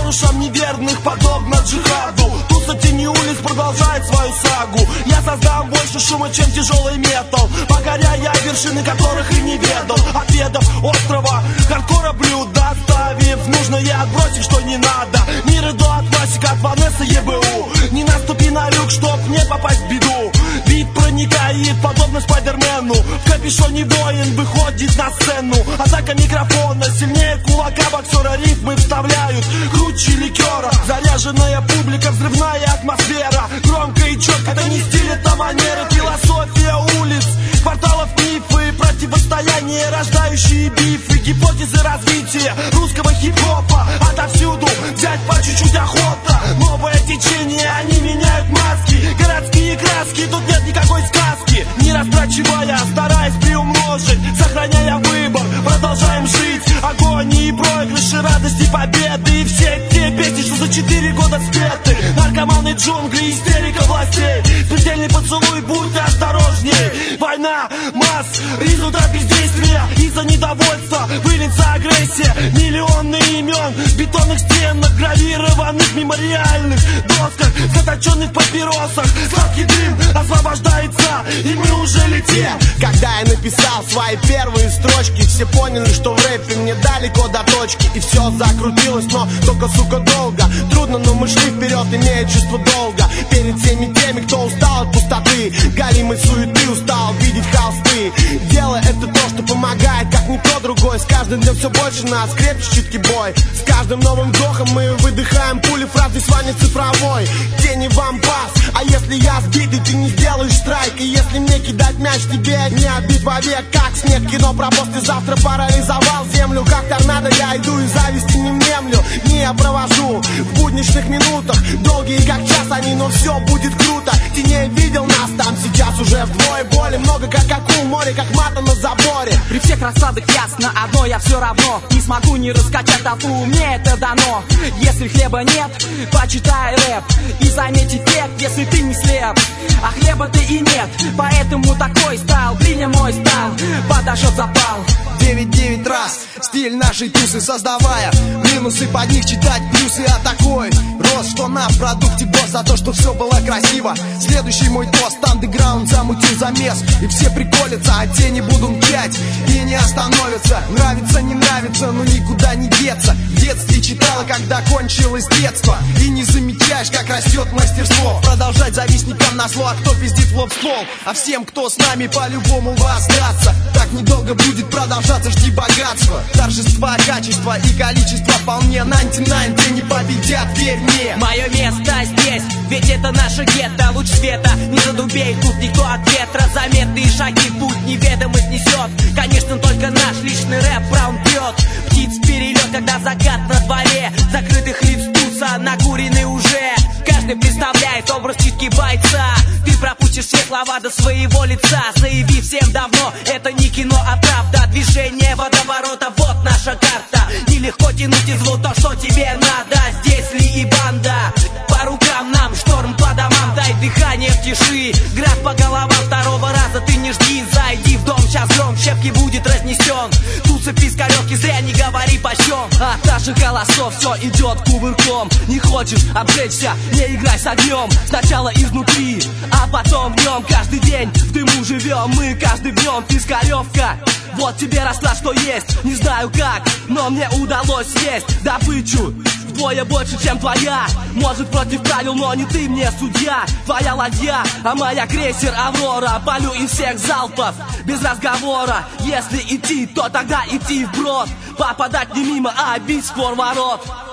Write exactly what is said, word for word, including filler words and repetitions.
душам неверных, подобно джихаду. Туса тени улиц продолжает свою сагу. Я создам больше шума, чем тяжелый металл, покоряя вершины, которых и не ведал. Обедов острова, хардкора блюд, доставив нужное, отбросив, что не надо. Мир иду от классика, от Ванессы ЕБУ. Не наступи на люк, чтоб не попасть в беду. Бит проникает, подобно Спайдермену. В капюшоне воин выходит на сцену. Атака микрофона сильнее кулака боксера. Рифмы вставляют круче ликера. Заряженная публика, взрывная атмосфера. Громко и четко, это не стиль, это манера. Философия улиц, кварталов, мифы, противостояние, рождающие бифы, гипотезы развития русского хип-хопа. Отовсюду взять по чуть-чуть охота. Новое течение, они меняют маски. Городские краски, тут нет никакой сказки. Не растрачивая, стараясь приумножить, сохраняя выбор, продолжаем жить. Агонии, проигрыши, радости, победы. И все те песни, что за четыре года спеты. Наркоманы, джунгли, истерика властей. Смертельный поцелуй, будь осторожней. Война, масс, результат бездействия. Из-за недовольства выльется агрессия. Миллионы имен в бетонных стенах, гравированных мемориальных досках, заточенных в папиросах. Сладкий дым освобождается, и мы уже летим. Когда я написал свои первые строчки, все поняли, что в рэпе мне далеко до точки. И все закрутилось, но только, сука, долго. Трудно, но мы шли вперед, имея чувство долга. Перед всеми теми, кто устал от пустоты, галимой суеты, устал видеть холсты. Дело это то, что помогает, как никто другой. С каждым днем все больше нас крепче чуткий бой. С каждым новым вдохом мы выдыхаем пули, фразы звонит цифровой. Тени вам пас, а если я сбитый, ты не сделаешь страйк. И если мне кидать мяч, тебе не отбить вовек. Как снег, кино про послезавтра парализовал землю. Как торнадо я иду и зависти не внемлю. Не я провожу в будничных минутах, долгие как час они, но все будет круто. Теней видел нас там, сейчас уже вдвое боли. Много как акул, море как мата на заборе. При всех раскладах ясно, одно я все равно не смогу не раскачать толпу, мне это дано. Если хлеба нет, почитай рэп и заметь эффект, если ты не слеп. А хлеба-то и нет, поэтому такой стал, блин, мой стал, подошел запал. Девять девять раз стиль нашей тусы создавая минусы, под них читать плюсы. А такой рост, что на продукте босс, за то, что все было красиво. Следующий мой тост, андеграунд замутил замес, и все приколятся, а те не будут мчать и не остановятся. Нравится, не нравится, но никуда не деться. В детстве читала, когда кончилось детство, и не замечаешь, как растет мастерство. Продолжать завистникам на зло, а кто пиздит в лоб ствол. А всем, кто с нами, по-любому воздастся. Так недолго будет продолжаться, жди богатства. Торжества, качества и количество вполне. Найнти найн, те не победят, верь мне. Мое место здесь, ведь это наше гетто. Луч света, не задубей, тут никто от ветра. Заметные шаги в путь неведомых несет. Конечно, только наш личный рэп Браун пьет. Птиц перелет, когда закат на дворе. Закрытых лиц туса, накуренный уже. Каждый представляет образ читки бойца. Ты пропустишь все слова до своего лица. Заяви всем давно, это не кино, а правда. Движение водоворота, вот наша карта. Нелегко тянуть из звук то, что тебе надо. Здесь Ли и банда, по рукам нам, шторм по домам. Дай дыхание в тиши, град по головам. Второго раза ты не жди, зайди в дом. Сейчас гром щепки будет разнесен. Тусы пискаревки, зря не говори почем. От наших голосов все идет кувырком. Не хочешь обжечься, не играй с огнем. Сначала изнутри, а потом в нем. Каждый день в дыму живем мы, каждый в нем пискаревка. Вот тебе расклад, что есть, не знаю как, но мне удалось съесть добычу вдвое больше, чем твоя. Может, против правил, но не ты мне судья. Твоя ладья, а моя крейсер Аврора. Палю из всех залпов, без разговора. Если идти, то тогда идти вброд. Попадать не мимо, а бить в створ ворот.